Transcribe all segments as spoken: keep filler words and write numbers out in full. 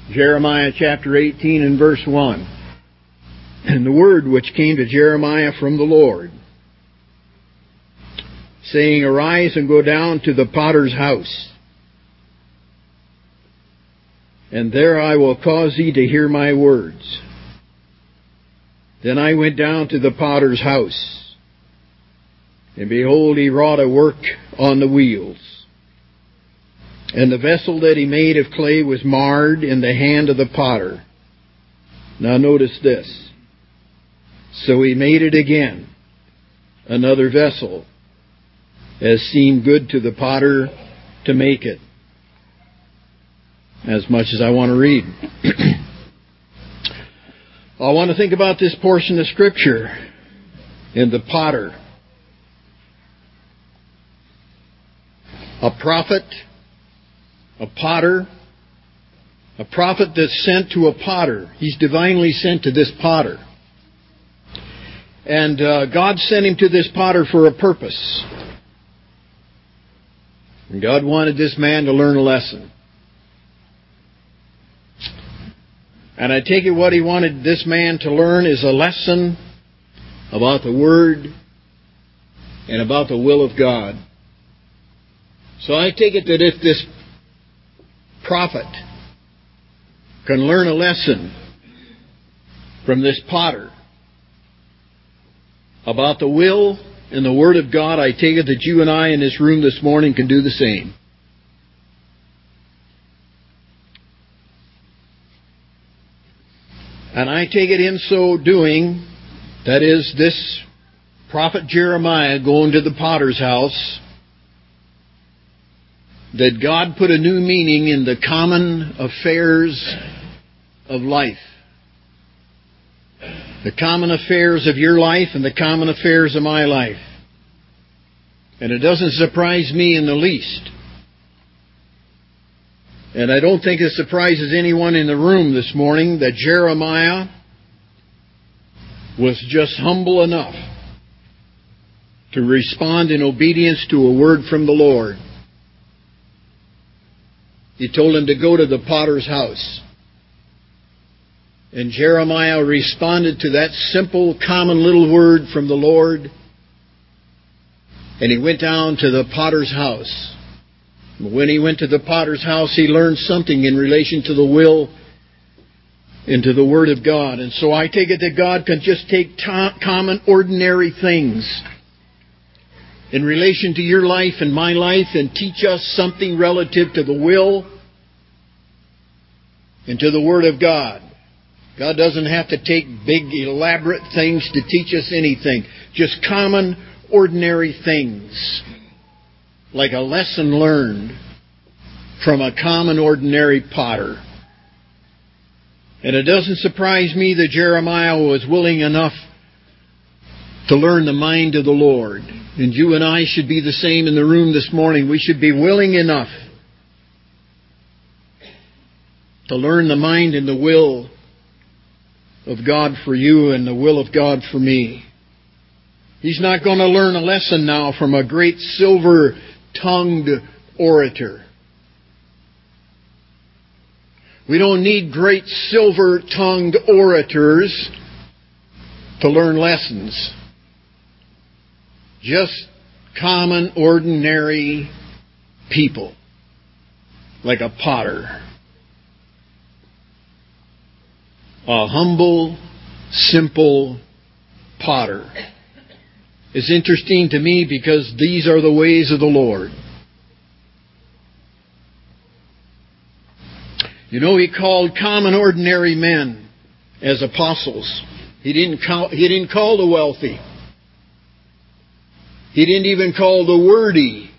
Jeremiah chapter eighteen and verse one. And the word which came to Jeremiah from the Lord, saying, Arise and go down to the potter's house, and there I will cause thee to hear my words. Then I went down to the potter's house, and behold, he wrought a work on the wheels. And the vessel that he made of clay was marred in the hand of the potter. Now notice this. So he made it again, another vessel, as seemed good to the potter to make it. As much as I want to read. I want to think about this portion of Scripture in the potter. A prophet, a potter, a prophet that's sent to a potter. He's divinely sent to this potter. And uh, God sent him to this potter for a purpose. And God wanted this man to learn a lesson. And I take it what he wanted this man to learn is a lesson about the Word and about the will of God. So I take it that if this prophet can learn a lesson from this potter about the will and the Word of God, I take it that you and I in this room this morning can do the same. And I take it in so doing, that is, this prophet Jeremiah going to the potter's house, that God put a new meaning in the common affairs of life. The common affairs of your life and the common affairs of my life. And it doesn't surprise me in the least. And I don't think it surprises anyone in the room this morning that Jeremiah was just humble enough to respond in obedience to a word from the Lord. He told him to go to the potter's house. And Jeremiah responded to that simple, common little word from the Lord. And he went down to the potter's house. When he went to the potter's house, he learned something in relation to the will and to the Word of God. And so I take it that God can just take to- common, ordinary things in relation to your life and my life and teach us something relative to the will and to the Word of God. God doesn't have to take big, elaborate things to teach us anything. Just common, ordinary things. Like a lesson learned from a common, ordinary potter. And it doesn't surprise me that Jeremiah was willing enough to learn the mind of the Lord. And you and I should be the same in the room this morning. We should be willing enough to learn the mind and the will of God for you and the will of God for me. He's not going to learn a lesson now from a great silver-tongued orator. We don't need great silver-tongued orators to learn lessons. Just common, ordinary people, like a potter. A humble, simple potter. It's interesting to me because these are the ways of the Lord. You know, He called common, ordinary men as apostles. He didn't call, he didn't call the wealthy. He didn't even call the wordy.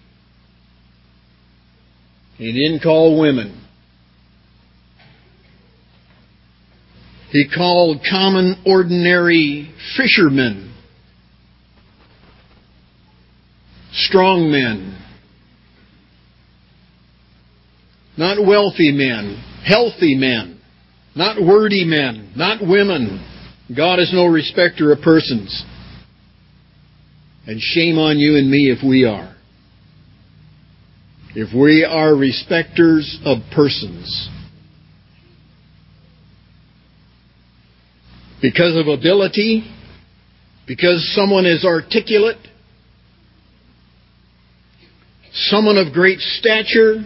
He didn't call women. He called common, ordinary fishermen, strong men, not wealthy men, healthy men, not wordy men, not women. God is no respecter of persons. And shame on you and me if we are. If we are respecters of persons. because of ability, because someone is articulate, someone of great stature.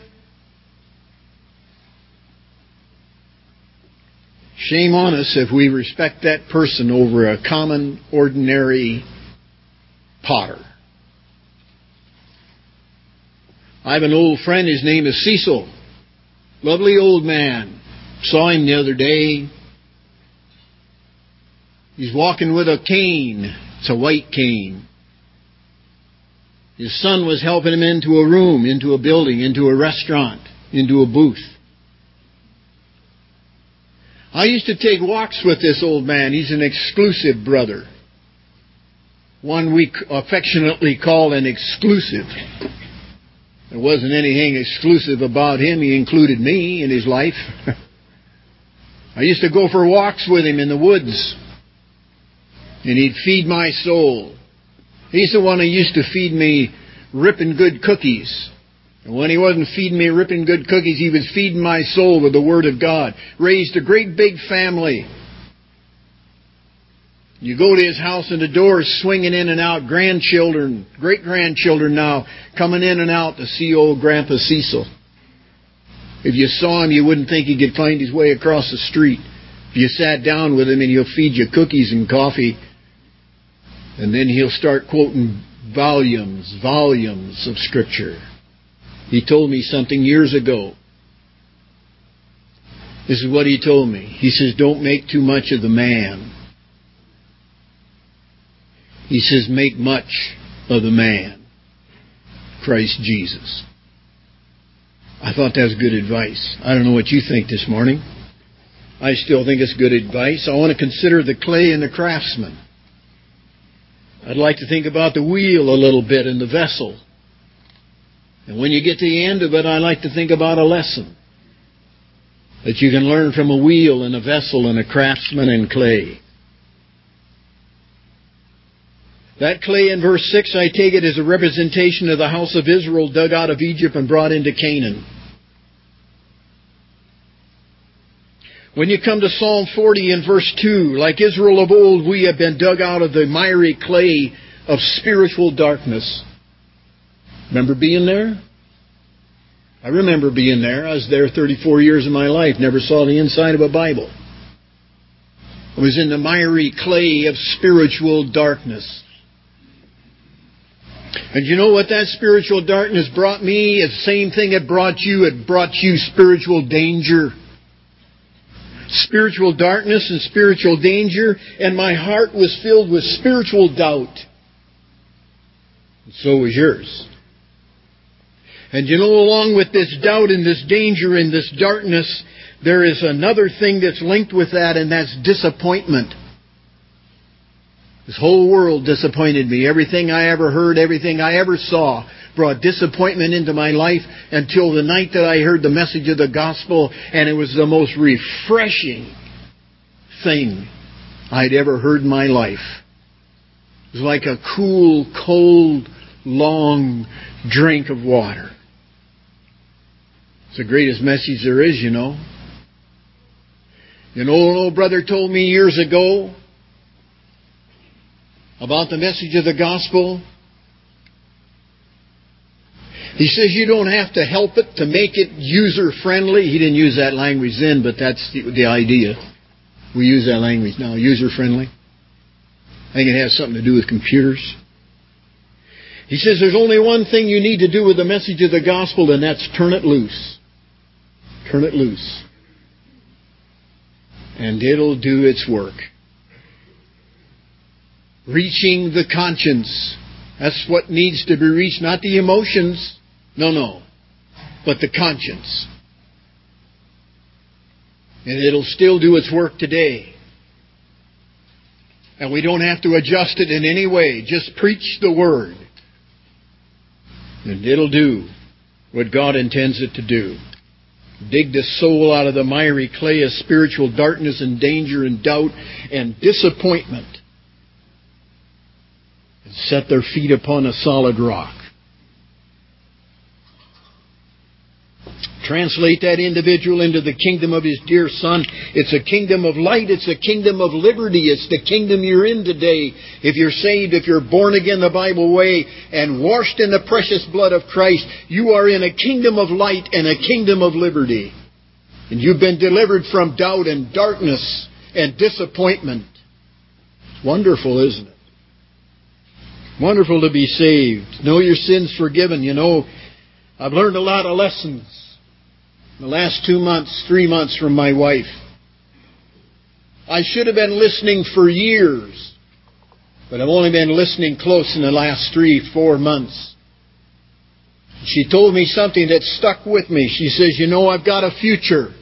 Shame on us if we respect that person over a common, ordinary potter. I have an old friend, his name is Cecil. Lovely old man. Saw him the other day. He's walking with a cane. It's a white cane. His son was helping him into a room, into a building, into a restaurant, into a booth. I used to take walks with this old man. He's an exclusive brother. One we affectionately call an exclusive. There wasn't anything exclusive about him. He included me in his life. I used to go for walks with him in the woods. And he'd feed my soul. He's the one who used to feed me ripping good cookies. And when he wasn't feeding me ripping good cookies, he was feeding my soul with the Word of God. Raised a great big family. You go to his house and the door's swinging in and out. Grandchildren, great-grandchildren now, coming in and out to see old Grandpa Cecil. If you saw him, you wouldn't think he could find his way across the street. If you sat down with him and he'll feed you cookies and coffee, and then he'll start quoting volumes, volumes of Scripture. He told me something years ago. This is what he told me. He says, don't make too much of the man. He says, make much of the man, Christ Jesus. I thought that was good advice. I don't know what you think this morning. I still think it's good advice. I want to consider the clay and the craftsman. I'd like to think about the wheel a little bit and the vessel. And when you get to the end of it, I like to think about a lesson that you can learn from a wheel and a vessel and a craftsman and clay. That clay in verse six, I take it, is a representation of the house of Israel dug out of Egypt and brought into Canaan. When you come to Psalm forty in verse two, like Israel of old, we have been dug out of the miry clay of spiritual darkness. Remember being there? I remember being there. I was there thirty-four years of my life. Never saw the inside of a Bible. I was in the miry clay of spiritual darkness. And you know what that spiritual darkness brought me? It's the same thing it brought you. It brought you spiritual danger. Spiritual darkness and spiritual danger. And my heart was filled with spiritual doubt. And so was yours. And you know, along with this doubt and this danger and this darkness, there is another thing that's linked with that, and that's disappointment. This whole world disappointed me. Everything I ever heard, everything I ever saw brought disappointment into my life until the night that I heard the message of the gospel, and it was the most refreshing thing I'd ever heard in my life. It was like a cool, cold, long drink of water. It's the greatest message there is, you know. You know, an old brother told me years ago about the message of the gospel. He says you don't have to help it to make it user-friendly. He didn't use that language then, but that's the, the idea. We use that language now, user-friendly. I think it has something to do with computers. He says there's only one thing you need to do with the message of the gospel, and that's turn it loose. Turn it loose. And it'll do its work. Reaching the conscience. That's what needs to be reached, not the emotions. No, no. But the conscience. And it'll still do its work today. And we don't have to adjust it in any way. Just preach the Word. And it'll do what God intends it to do. Dig the soul out of the miry clay of spiritual darkness and danger and doubt and disappointment. And set their feet upon a solid rock. translate that individual into the kingdom of His dear Son. It's a kingdom of light. It's a kingdom of liberty. It's the kingdom you're in today. If you're saved, if you're born again the Bible way and washed in the precious blood of Christ, you are in a kingdom of light and a kingdom of liberty. And you've been delivered from doubt and darkness and disappointment. It's wonderful, isn't it? Wonderful to be saved. Know your sins forgiven. You know, I've learned a lot of lessons the last two months, three months from my wife. I should have been listening for years, but I've only been listening close in the last three, four months. She told me something that stuck with me. She says, you know, I've got a future.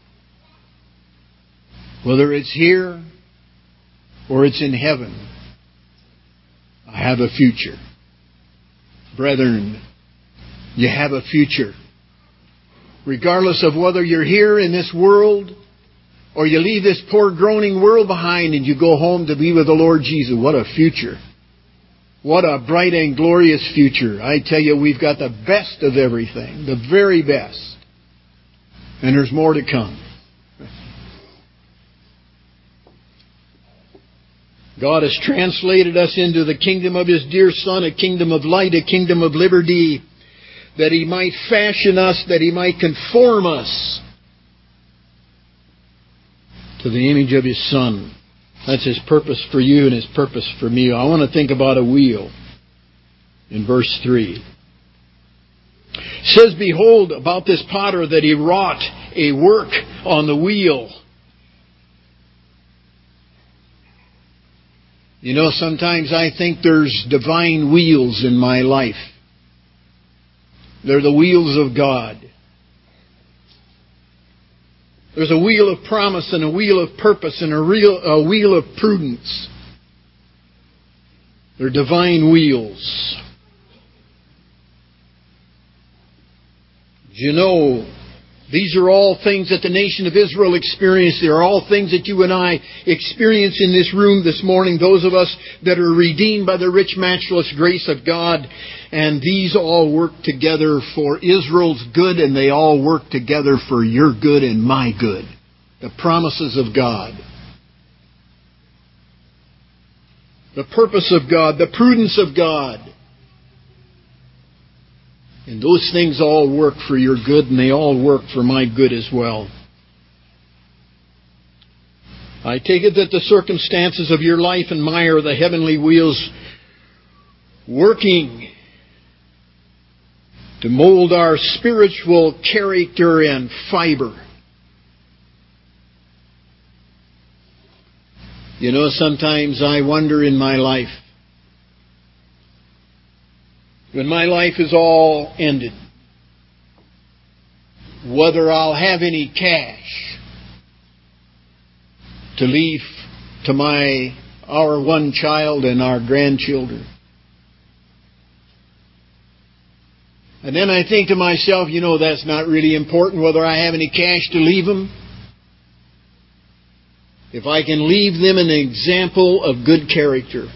Whether it's here or it's in heaven, I have a future. Brethren, you have a future. Regardless of whether you're here in this world or you leave this poor groaning world behind and you go home to be with the Lord Jesus. What a future. What a bright and glorious future. I tell you, we've got the best of everything. The very best. And there's more to come. God has translated us into the kingdom of His dear Son, a kingdom of light, a kingdom of liberty, that He might fashion us, that He might conform us to the image of His Son. That's His purpose for you and His purpose for me. I want to think about a wheel in verse three. It says, behold, about this potter that he wrought a work on the wheel. You know, sometimes I think there's divine wheels in my life. They're the wheels of God. There's a wheel of promise and a wheel of purpose and a, real, a wheel of prudence. They're divine wheels. You know, these are all things that the nation of Israel experienced. They are all things that you and I experience in this room this morning. Those of us that are redeemed by the rich, matchless grace of God. And these all work together for Israel's good, and they all work together for your good and my good. The promises of God. The purpose of God. The prudence of God. And those things all work for your good, and they all work for my good as well. I take it that the circumstances of your life and mine are the heavenly wheels working to mold our spiritual character and fiber. You know, sometimes I wonder in my life, when my life is all ended, whether I'll have any cash to leave to my our one child and our grandchildren. And then I think to myself, you know, that's not really important whether I have any cash to leave them. If I can leave them an example of good character.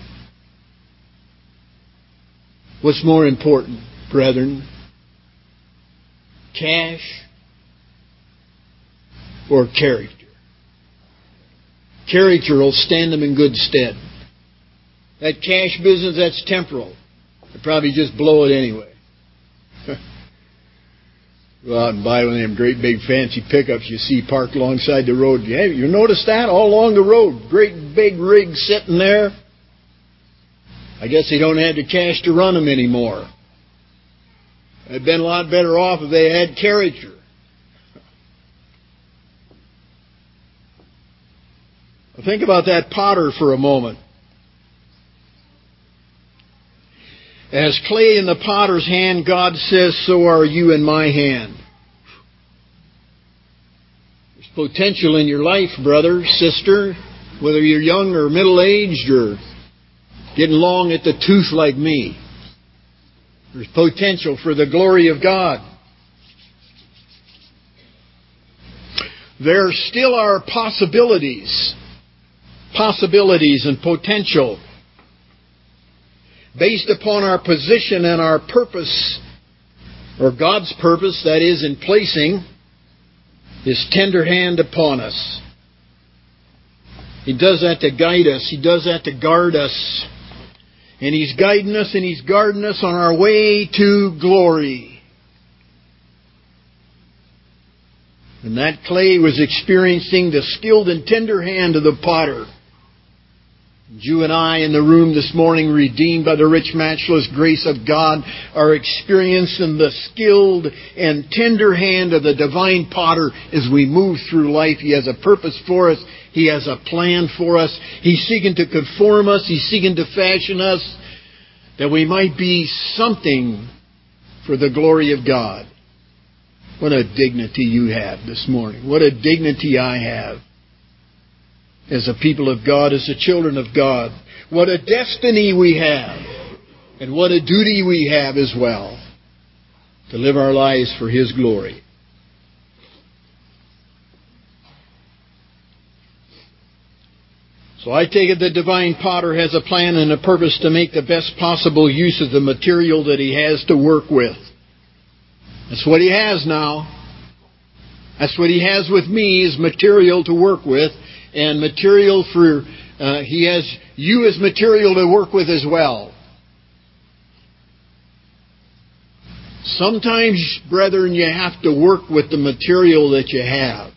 What's more important, brethren? Cash or character? Character will stand them in good stead. That cash business, that's temporal. They'll probably just blow it anyway. Go out and buy one of them great big fancy pickups you see parked alongside the road. Yeah, you notice that? All along the road. Great big rigs sitting there. I guess they don't have the cash to run them anymore. They'd been a lot better off if they had character. Well, think about that potter for a moment. As clay in the potter's hand, God says, so are you in my hand. There's potential in your life, brother, sister, whether you're young or middle-aged or getting long at the tooth like me. There's potential for the glory of God. There still are possibilities, possibilities and potential based upon our position and our purpose, or God's purpose, that is, in placing His tender hand upon us. He does that to guide us. He does that to guard us. And He's guiding us and He's guarding us on our way to glory. And that clay was experiencing the skilled and tender hand of the potter. You and I in the room this morning, redeemed by the rich, matchless grace of God, are experiencing the skilled and tender hand of the divine potter as we move through life. He has a purpose for us. He has a plan for us. He's seeking to conform us. He's seeking to fashion us that we might be something for the glory of God. What a dignity you have this morning. What a dignity I have as a people of God, as the children of God. What a destiny we have. And what a duty we have as well. To live our lives for His glory. So I take it the divine potter has a plan and a purpose to make the best possible use of the material that He has to work with. That's what He has now. That's what He has with me, is material to work with. And material for, uh, He has you as material to work with as well. Sometimes, brethren, you have to work with the material that you have.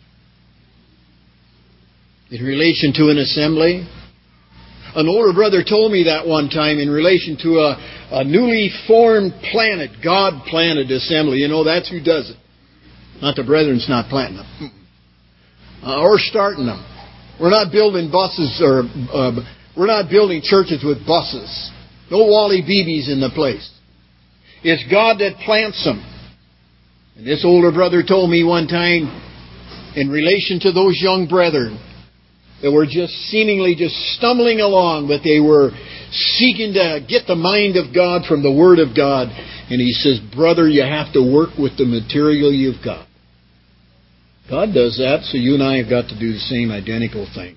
In relation to an assembly. An older brother told me that one time in relation to a, a newly formed planet, God planted assembly. You know, that's who does it. Not the brethren's not planting them. Uh, or starting them. We're not building buses or uh, we're not building churches with buses. No Wally Beebe's in the place. It's God that plants them. And this older brother told me one time in relation to those young brethren that were just seemingly just stumbling along, but they were seeking to get the mind of God from the Word of God. And he says, brother, you have to work with the material you've got. God does that, so you and I have got to do the same identical thing.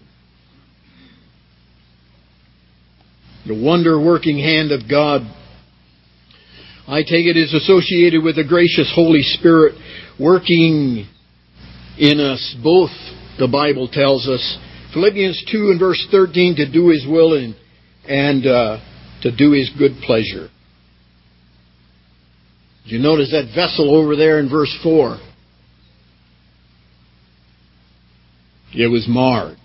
The wonder-working hand of God, I take it, is associated with the gracious Holy Spirit working in us. Both, the Bible tells us, Philippians two and verse thirteen, to do His will and, and uh, to do His good pleasure. Did you notice that vessel over there in verse four? It was marred.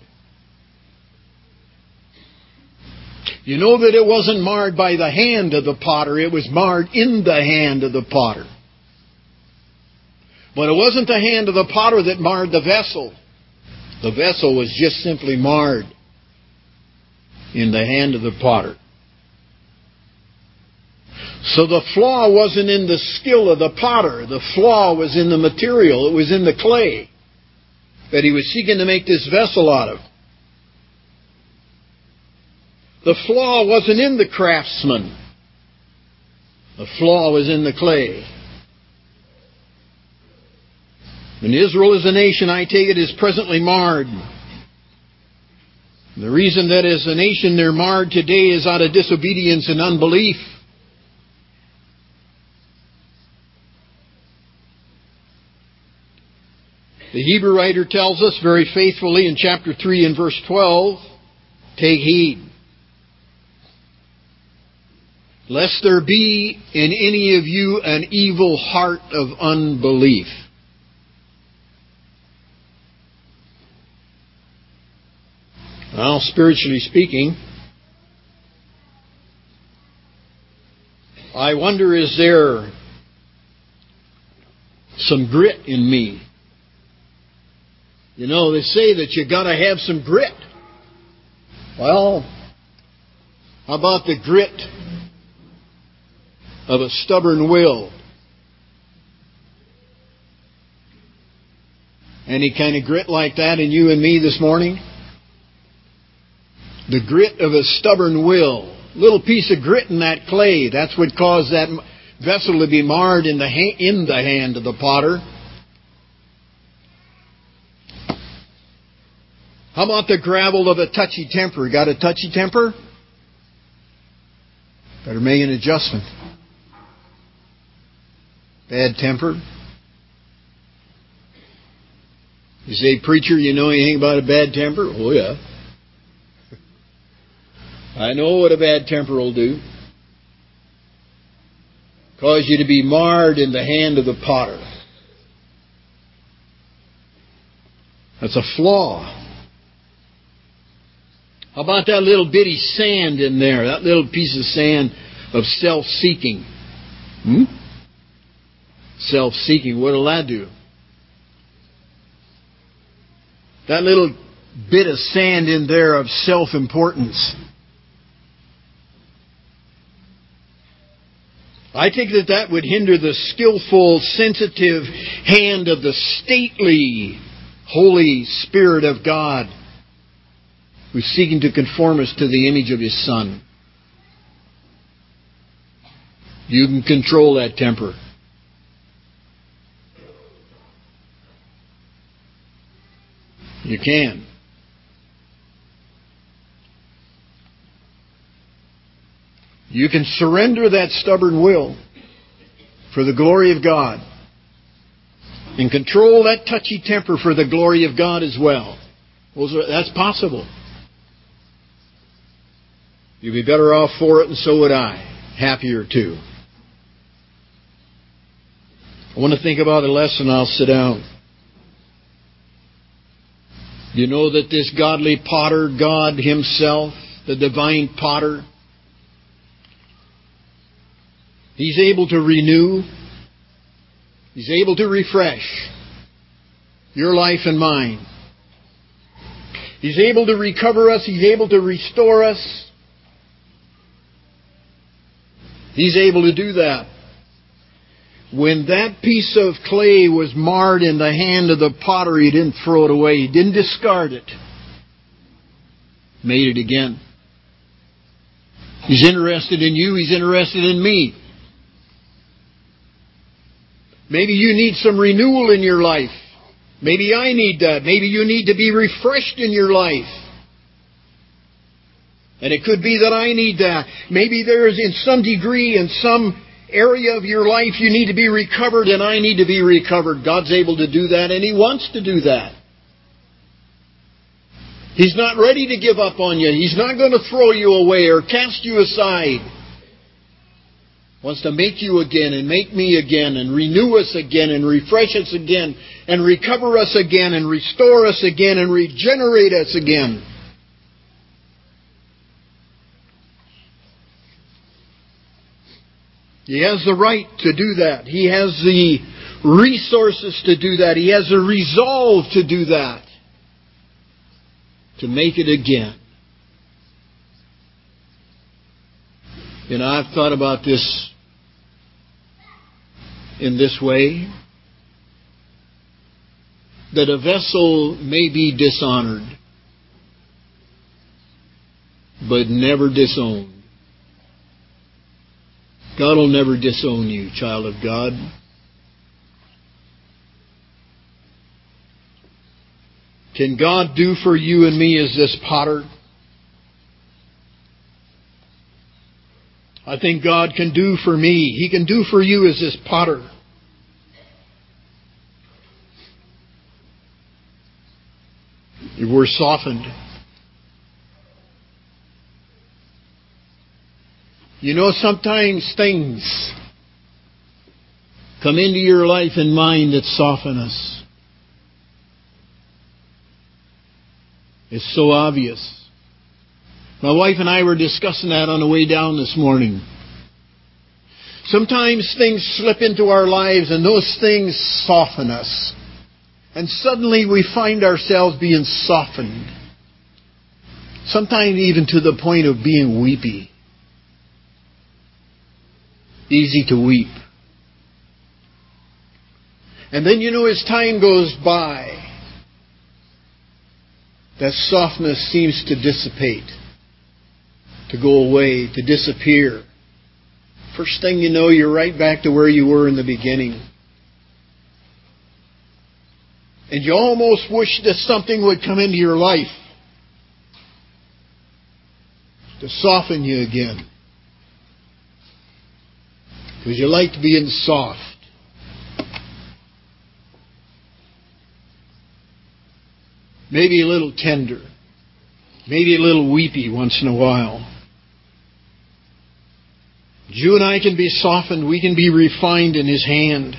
You know that it wasn't marred by the hand of the potter. It was marred in the hand of the potter. But it wasn't the hand of the potter that marred the vessel. The vessel was just simply marred in the hand of the potter. So the flaw wasn't in the skill of the potter. The flaw was in the material. It was in the clay that he was seeking to make this vessel out of. The flaw wasn't in the craftsman. The flaw was in the clay. And Israel as a nation, I take it, is presently marred. The reason that as a nation they're marred today is out of disobedience and unbelief. The Hebrew writer tells us very faithfully in chapter three and verse twelve, take heed, lest there be in any of you an evil heart of unbelief. Well, spiritually speaking, I wonder, is there some grit in me? You know, they say that you got to have some grit. Well, how about the grit of a stubborn will? Any kind of grit like that in you and me this morning? The grit of a stubborn will. Little piece of grit in that clay. That's what caused that vessel to be marred in the ha- in the hand of the potter. How about the gravel of a touchy temper? Got a touchy temper? Better make an adjustment. Bad temper. You say, preacher, you know anything about a bad temper? Oh, yeah. I know what a bad temper will do. Cause you to be marred in the hand of the potter. That's a flaw. How about that little bitty sand in there? That little piece of sand of self-seeking. Hmm? Self-seeking. What'll that do? That little bit of sand in there of self-importance. I think that that would hinder the skillful, sensitive hand of the stately, Holy Spirit of God, who's seeking to conform us to the image of His Son. You can control that temper. You can. You can surrender that stubborn will for the glory of God. And control that touchy temper for the glory of God as well. That's possible. You'd be better off for it, and so would I. Happier too. I want to think about a lesson. I'll sit down. You know that this godly potter, God Himself, the divine potter, He's able to renew. He's able to refresh your life and mine. He's able to recover us. He's able to restore us. He's able to do that. When that piece of clay was marred in the hand of the potter, He didn't throw it away. He didn't discard it. Made it again. He's interested in you. He's interested in me. Maybe you need some renewal in your life. Maybe I need that. Maybe you need to be refreshed in your life. And it could be that I need that. Maybe there is in some degree, in some area of your life, you need to be recovered and I need to be recovered. God's able to do that and He wants to do that. He's not ready to give up on you. He's not going to throw you away or cast you aside. He wants to make you again and make me again and renew us again and refresh us again and recover us again and restore us again and regenerate us again. He has the right to do that. He has the resources to do that. He has the resolve to do that. To make it again. You know, I've thought about this in this way. That a vessel may be dishonored, but never disowned. God will never disown you, child of God. Can God do for you and me as this potter? I think God can do for me. He can do for you as this potter. You were softened. You know, sometimes things come into your life and mind that soften us. It's so obvious. My wife and I were discussing that on the way down this morning. Sometimes things slip into our lives and those things soften us. And suddenly we find ourselves being softened. Sometimes even to the point of being weepy. Easy to weep. And then, you know, as time goes by, that softness seems to dissipate, to go away, to disappear. First thing you know, you're right back to where you were in the beginning. And you almost wish that something would come into your life to soften you again. Because you like being soft. maybe a little tender, maybe a little weepy once in a while. You and I can be softened, we can be refined in His hand,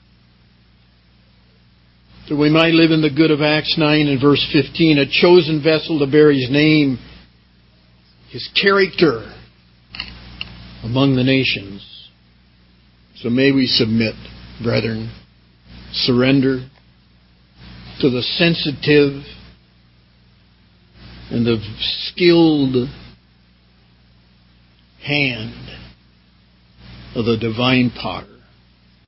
that we might live in the good of Acts nine and verse fifteen, a chosen vessel to bear His name, His character among the nations. So may we submit, brethren, surrender to the sensitive and the skilled hand of the divine potter.